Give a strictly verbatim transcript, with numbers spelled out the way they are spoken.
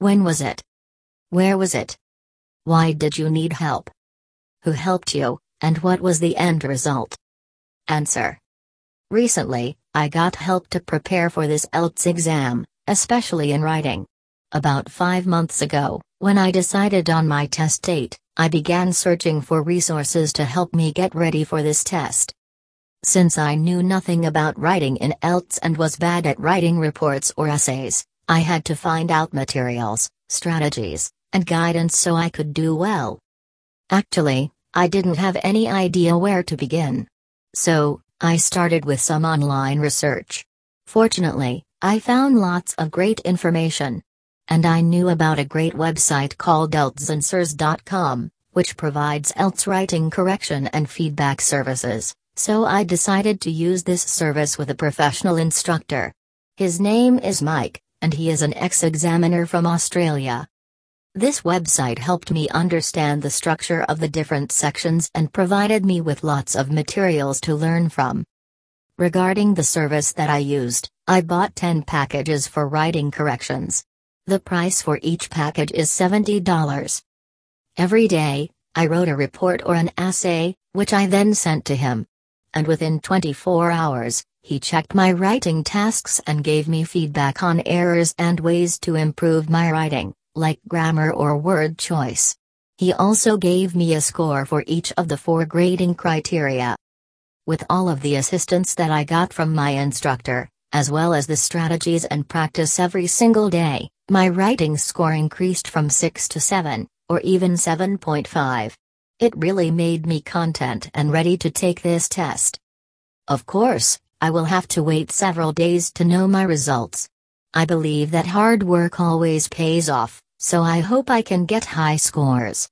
When was it? Where was it? Why did you need help? Who helped you, and what was the end result? Answer. Recently, I got help to prepare for this I E L T S exam, especially in writing. About five months ago, when I decided on my test date, I began searching for resources to help me get ready for this test. Since I knew nothing about writing in I E L T S and was bad at writing reports or essays, I had to find out materials, strategies, and guidance so I could do well. Actually, I didn't have any idea where to begin. So, I started with some online research. Fortunately, I found lots of great information. And I knew about a great website called I E L T S Answers dot com, which provides I E L T S writing correction and feedback services, so I decided to use this service with a professional instructor. His name is Mike, and he is an ex-examiner from Australia. This website helped me understand the structure of the different sections and provided me with lots of materials to learn from. Regarding the service that I used, I bought ten packages for writing corrections. The price for each package is seventy dollars. Every day, I wrote a report or an essay, which I then sent to him. And within twenty-four hours, he checked my writing tasks and gave me feedback on errors and ways to improve my writing, like grammar or word choice. He also gave me a score for each of the four grading criteria. With all of the assistance that I got from my instructor, as well as the strategies and practice every single day, my writing score increased from six to seven, or even seven point five. It really made me content and ready to take this test. Of course, I will have to wait several days to know my results. I believe that hard work always pays off, so I hope I can get high scores.